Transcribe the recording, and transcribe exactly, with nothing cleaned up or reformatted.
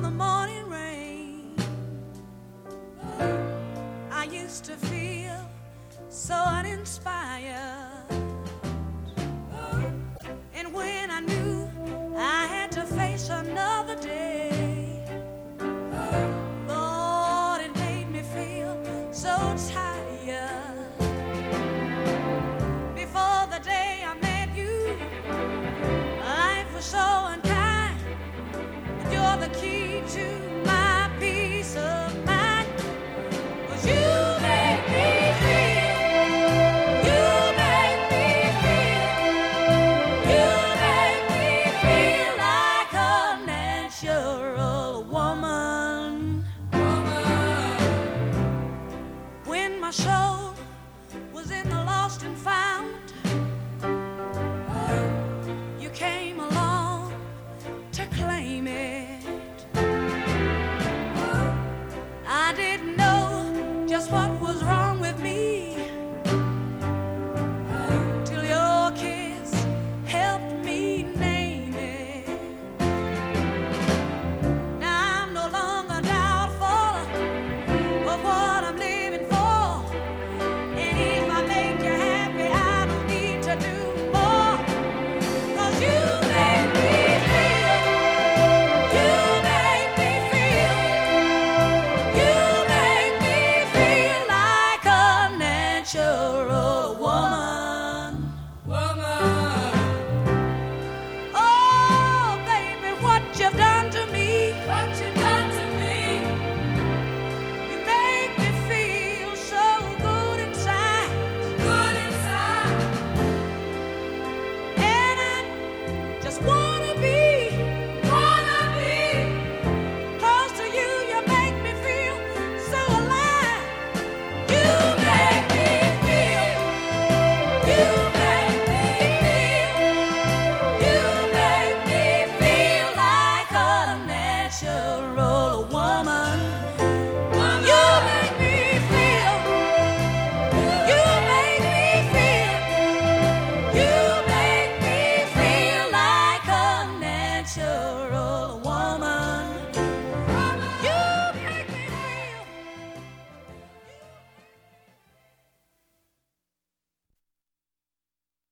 the morning rain. I used to feel so uninspired. And when I knew I had to face another day, Lord, it made me feel so tired. Before the day I met you, life was so unkind. And you're the key to my peace of mind. 'Cause you make me feel, you make me feel, you make me feel like a natural woman. Woman. When my soul was in the lost and found, you came along to claim it. I didn't know just what was wrong with me till your kiss helped me name it. Now I'm no longer doubtful of what I'm living for. And if I make you happy, I don't need to do more. 'Cause you make me feel, you make me feel, you make me feel like a natural woman. Woman. Oh, baby, what you've done to me. What you've done to me. You make me feel so good inside. Good inside. And I just wanna be